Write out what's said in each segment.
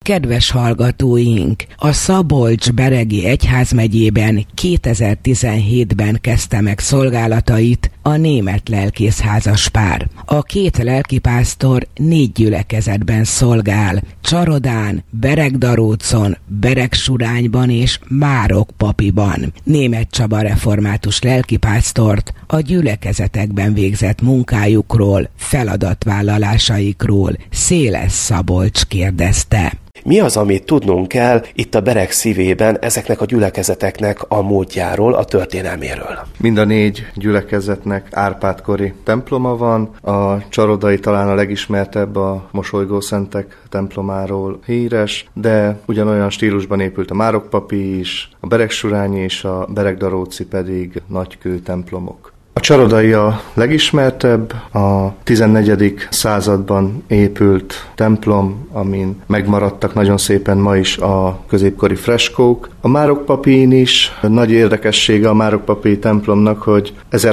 Kedves hallgatóink, a Szabolcs-Beregi Egyházmegyében 2017-ben kezdte meg szolgálatait a német lelkészházas pár. A két lelkipásztor 4 gyülekezetben szolgál: Csarodán, Beregdarócon, Beregsurányban és Márokpapiban. Németh Csaba református lelkipásztort a gyülekezetekben végzett munkájukról, feladatvállalásainkról Széles Szabolcs kérdezte. Mi az, amit tudnunk kell itt a Bereg szívében ezeknek a gyülekezeteknek a múltjáról, a történelméről? Mind a 4 gyülekezetnek Árpád-kori temploma van. A csarodai talán a legismertebb, a Mosolygószentek templomáról híres, de ugyanolyan stílusban épült a Márokpapi is, a Beregsurányi és a Beregdaróci pedig nagykő templomok. A csarodai a legismertebb, a 14. században épült templom, amin megmaradtak nagyon szépen ma is a középkori freskók. A Márokpapin is nagy érdekessége a Márokpapi templomnak, hogy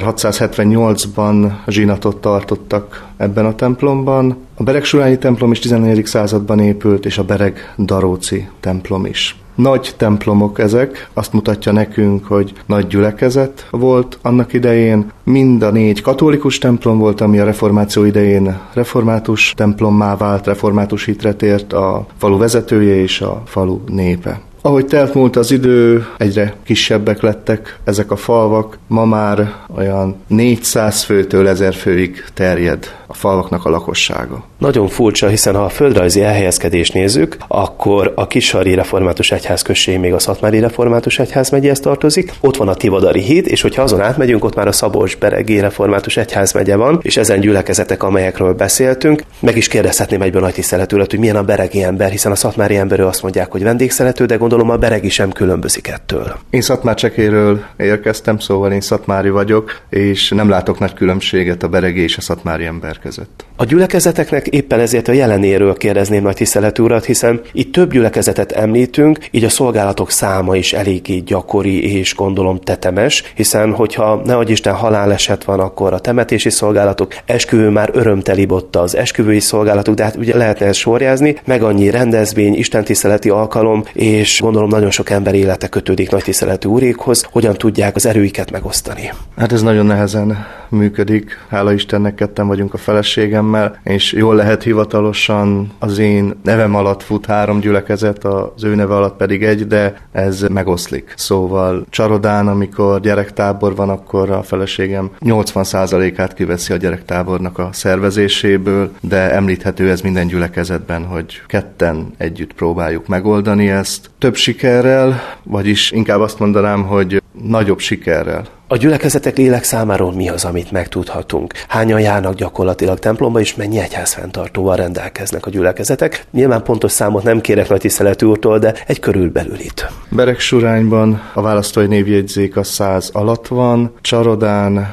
1678-ban zsinatot tartottak ebben a templomban. A Beregsurányi templom is 14. században épült, és a Beregdaróci templom is. Nagy templomok ezek, azt mutatja nekünk, hogy nagy gyülekezet volt annak idején. Mind a 4 katolikus templom volt, ami a reformáció idején református templommá vált, református hitre tért a falu vezetője és a falu népe. Ahogy telt múlt az idő, egyre kisebbek lettek ezek a falvak. Ma már olyan 400 főtől 1000 főig terjed a falvaknak a lakossága. Nagyon furcsa, hiszen ha a földrajzi elhelyezkedést nézzük, akkor a Kishari Református Egyházközség még a Szatmári Református Egyházmegyéhez tartozik. Ott van a Tivadari híd, és hogyha azon átmegyünk, ott már a Szabolcs-Beregi Református Egyházmegye van, és ezen gyülekezetek, amelyekről beszéltünk. Meg is kérdezhetném egyből nagy tiszteletül, hogy milyen a beregi ember, hiszen a szatmári emberről azt mondják, hogy vendégszerető, de gondolom a beregi sem különbözik ettől. Én Szatmár-Csekéről érkeztem, szóval én szatmári vagyok, és nem látok nagy különbséget a beregi és a szatmári ember között. A gyülekezeteknek éppen ezért a jelenéről kérdezném nagy tiszteletű urat, hiszen itt több gyülekezetet említünk, így a szolgálatok száma is eléggé gyakori és gondolom tetemes, hiszen hogyha ne adj Isten haláleset van, akkor a temetési szolgálatok, esküvő már örömtelibb ott az esküvői szolgálatok, de hát ugye lehetne ezt sorjázni, meg annyi rendezvény, istentiszteleti alkalom, és gondolom nagyon sok ember élete kötődik nagy tiszteletű úrékhoz, hogyan tudják az erőiket megosztani. Hát ez nagyon nehezen működik. Hála Istennek, ketten vagyunk a feleségemmel, és jól lehet hivatalosan az én nevem alatt fut 3 gyülekezet, az ő neve alatt pedig 1, de ez megoszlik. Szóval Csarodán, amikor gyerektábor van, akkor a feleségem 80%-át kiveszi a gyerektábornak a szervezéséből, de említhető ez minden gyülekezetben, hogy ketten együtt próbáljuk megoldani ezt. Több sikerrel, vagyis inkább azt mondanám, hogy nagyobb sikerrel. A gyülekezetek lélek számáról mi az, amit megtudhatunk? Hányan járnak gyakorlatilag templomba, és mennyi egyházfenntartóval rendelkeznek a gyülekezetek? Nyilván pontos számot nem kérek nagy tiszteletű úrtól, de egy körülbelülit. Beregsurányban a választói névjegyzék a 100 alatt van, Csarodán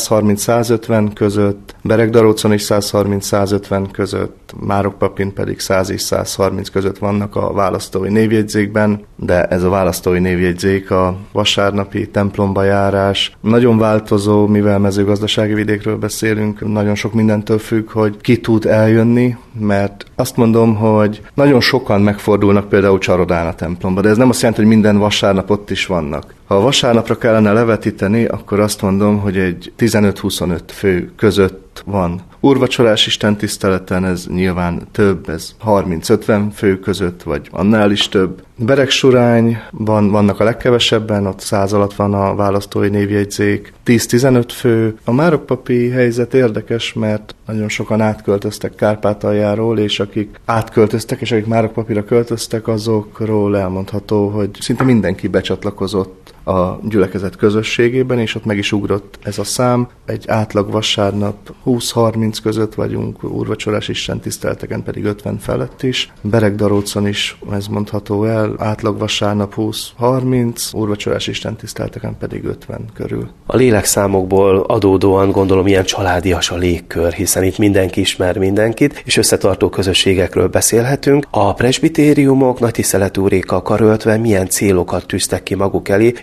130-150 között, Beregdarócon is 130-150 között, Márokpapin pedig 100 és 130 között vannak a választói névjegyzékben, de ez a választói névjegyzék a vasárnapi templomba járás nagyon változó, mivel mezőgazdasági vidékről beszélünk, nagyon sok mindentől függ, hogy ki tud eljönni, mert azt mondom, hogy nagyon sokan megfordulnak például Csarodán a templomba, de ez nem azt jelenti, hogy minden vasárnap ott is vannak. Ha a vasárnapra kellene levetíteni, akkor azt mondom, hogy egy 15-25 fő között van. Úrvacsorás istentiszteleten ez nyilván több, ez 30-50 fő között, vagy annál is több. Beregsurányban vannak a legkevesebben, ott 100 alatt van a választói névjegyzék, 10-15 fő. A Márokpapi helyzet érdekes, mert nagyon sokan átköltöztek Kárpátaljáról, és akik átköltöztek, és akik Márokpapira költöztek, azokról elmondható, hogy szinte mindenki becsatlakozott a gyülekezet közösségében, és ott meg is ugrott ez a szám. Egy átlag vasárnap 20-30 között vagyunk, úrvacsorás istentiszteleteken pedig 50 felett is. Beregdarócon is ez mondható el, átlag vasárnap 20-30, úrvacsorás istentiszteleteken pedig 50 körül. A lélekszámokból adódóan gondolom ilyen családias a légkör, hiszen itt mindenki ismer mindenkit, és összetartó közösségekről beszélhetünk. A presbitériumok nagy tiszteletű úrékkal karöltve milyen célokat tűztek ki maguk elé,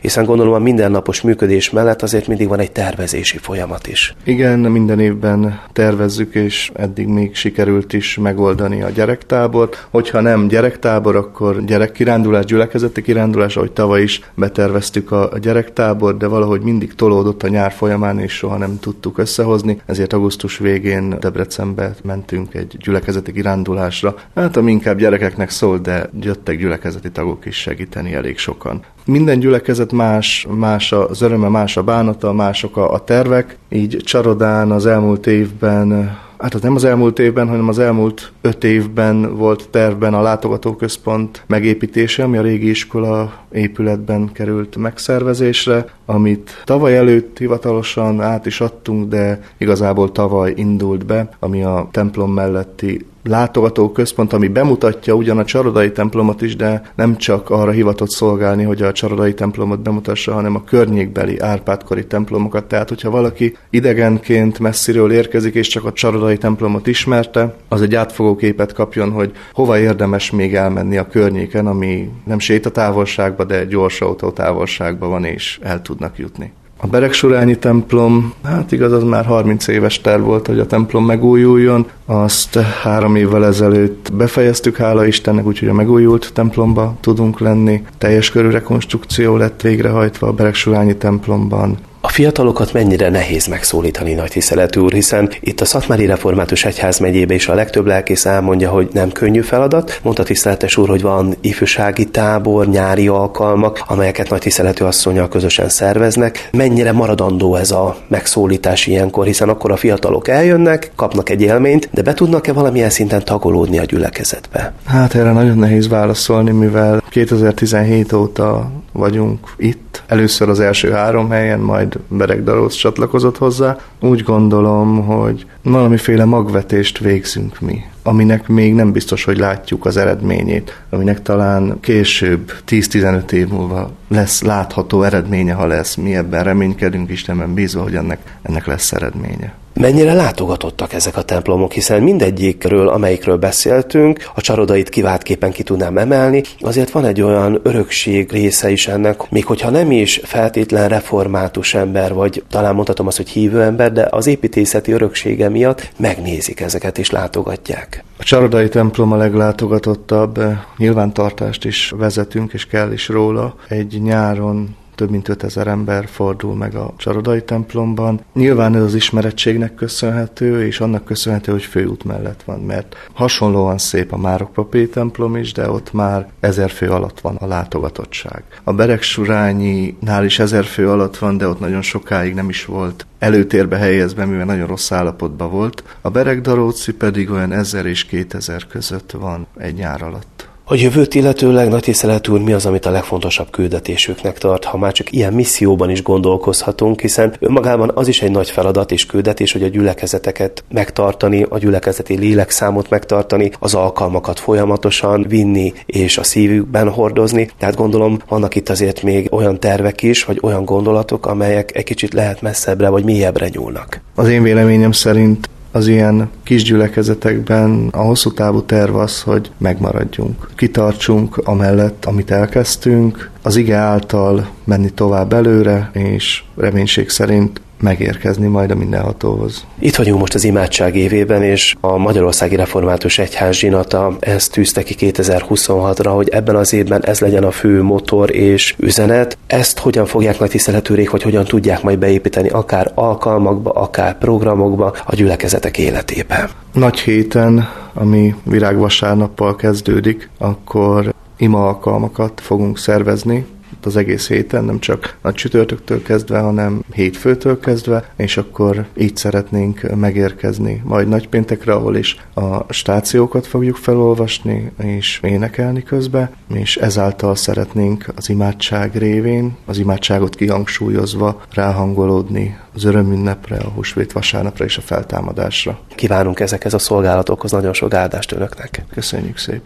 hiszen gondolom a mindennapos működés mellett azért mindig van egy tervezési folyamat is. Igen, minden évben tervezzük, és eddig még sikerült is megoldani a gyerektábort. Hogyha nem gyerektábor, akkor gyerekkirándulás, gyülekezeti kirándulás, ahogy tavaly is beterveztük a gyerektábort, de valahogy mindig tolódott a nyár folyamán, és soha nem tudtuk összehozni, ezért augusztus végén Debrecenbe mentünk egy gyülekezeti kirándulásra. Hát ami inkább gyerekeknek szólt, de jöttek gyülekezeti tagok is segíteni elég sokan. Minden gyülekezet más az öröme, más a bánata, mások a tervek. Így Csarodán az elmúlt évben, hát nem az elmúlt évben, hanem az elmúlt 5 évben volt tervben a látogatóközpont megépítése, ami a régi iskola épületben került megszervezésre, amit tavaly előtt hivatalosan át is adtunk, de igazából tavaly indult be, ami a templom melletti látogatóközpont, ami bemutatja ugyan a csarodai templomot is, de nem csak arra hivatott szolgálni, hogy a csarodai templomot bemutassa, hanem a környékbeli Árpád-kori templomokat. Tehát, hogyha valaki idegenként messziről érkezik, és csak a csarodai templomot ismerte, az egy átfogó képet kapjon, hogy hova érdemes még elmenni a környéken, ami nem sétatávolságban, de gyors autótávolságban van, és el tudnak jutni. A Beregsurányi templom, hát igaz, az már 30 éves terv volt, hogy a templom megújuljon. Azt 3 évvel ezelőtt befejeztük, hála Istennek, úgyhogy a megújult templomba tudunk lenni. Teljes körű rekonstrukció lett végrehajtva a Beregsurányi templomban. A fiatalokat mennyire nehéz megszólítani, nagy tiszteletű úr, hiszen itt a Szatmári Református Egyházmegyében is a legtöbb lelkész elmondja, hogy nem könnyű feladat. Mondta tiszteletes úr, hogy van ifjúsági tábor, nyári alkalmak, amelyeket nagy tiszteletű asszonnyal közösen szerveznek. Mennyire maradandó ez a megszólítás ilyenkor, hiszen akkor a fiatalok eljönnek, kapnak egy élményt, de be tudnak-e valamilyen szinten tagolódni a gyülekezetbe? Hát erre nagyon nehéz válaszolni, mivel 2017 óta vagyunk itt. Először az első 3 helyen, majd Beregdarócz csatlakozott hozzá. Úgy gondolom, hogy valamiféle magvetést végzünk mi, aminek még nem biztos, hogy látjuk az eredményét, aminek talán később, 10-15 év múlva lesz látható eredménye, ha lesz. Mi ebben reménykedünk, Istenben bízva, hogy ennek lesz eredménye. Mennyire látogatottak ezek a templomok, hiszen mindegyikről, amelyikről beszéltünk, a csarodait kiváltképpen ki tudnám emelni, azért van egy olyan örökség része is ennek, még hogyha nem is feltétlen református ember, vagy talán mondhatom azt, hogy hívő ember, de az építészeti öröksége miatt megnézik ezeket és látogatják. A csarodai templom a leglátogatottabb, nyilvántartást is vezetünk, és kell is róla. Egy nyáron több mint 5000 ember fordul meg a csarodai templomban. Nyilván ez az ismerettségnek köszönhető, és annak köszönhető, hogy főút mellett van, mert hasonlóan szép a Márokpapi templom is, de ott már 1000 fő alatt van a látogatottság. A Beregsuránynál is 1000 fő alatt van, de ott nagyon sokáig nem is volt előtérbe helyezve, mivel nagyon rossz állapotban volt. A Beregdaróczi pedig olyan 1000 és 2000 között van egy nyár alatt. A jövőt illetőleg, nagy tiszteletű úr, mi az, amit a legfontosabb küldetésüknek tart, ha már csak ilyen misszióban is gondolkozhatunk, hiszen önmagában az is egy nagy feladat és küldetés, hogy a gyülekezeteket megtartani, a gyülekezeti lélekszámot megtartani, az alkalmakat folyamatosan vinni és a szívükben hordozni. Tehát gondolom, vannak itt azért még olyan tervek is, vagy olyan gondolatok, amelyek egy kicsit lehet messzebbre vagy mélyebbre nyúlnak. Az én véleményem szerint az ilyen kis gyülekezetekben a hosszú távú terv az, hogy megmaradjunk. Kitartsunk amellett, amit elkezdtünk, az ige által menni tovább előre, és reménység szerint megérkezni majd a mindenhatóhoz. Itt vagyunk most az imádság évében, és a Magyarországi Református Egyház zsinata ezt tűzte ki 2026-ra, hogy ebben az évben ez legyen a fő motor és üzenet. Ezt hogyan fogják nagy tiszteletűrék, vagy hogyan tudják majd beépíteni akár alkalmakba, akár programokba a gyülekezetek életébe? Nagy héten, ami virágvasárnappal kezdődik, akkor ima alkalmakat fogunk szervezni, az egész héten, nem csak a csütörtöktől kezdve, hanem hétfőtől kezdve, és akkor így szeretnénk megérkezni. Majd nagypéntekre, ahol is a stációkat fogjuk felolvasni, és énekelni közbe, és ezáltal szeretnénk az imádság révén, az imádságot kihangsúlyozva ráhangolódni az örömünnepre, a húsvét vasárnapra és a feltámadásra. Kívánunk ezekhez a szolgálatokhoz nagyon sok áldást önöknek. Köszönjük szépen!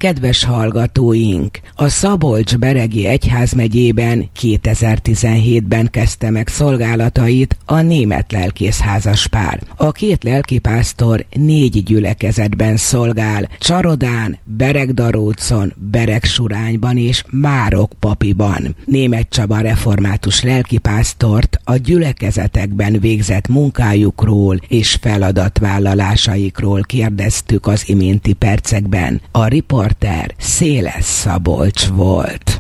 Kedves hallgatóink, a Szabolcs-Beregi Egyházmegyében 2017-ben kezdte meg szolgálatait a német lelkészházaspár. A két lelkipásztor 4 gyülekezetben szolgál: Csarodán, Beregdarócon, Beregsurányban és Márokpapiban. Németh Csaba református lelkipásztort a gyülekezetekben végzett munkájukról és feladatvállalásai kérdeztük az iménti percekben. A riporter Széles Szabolcs volt.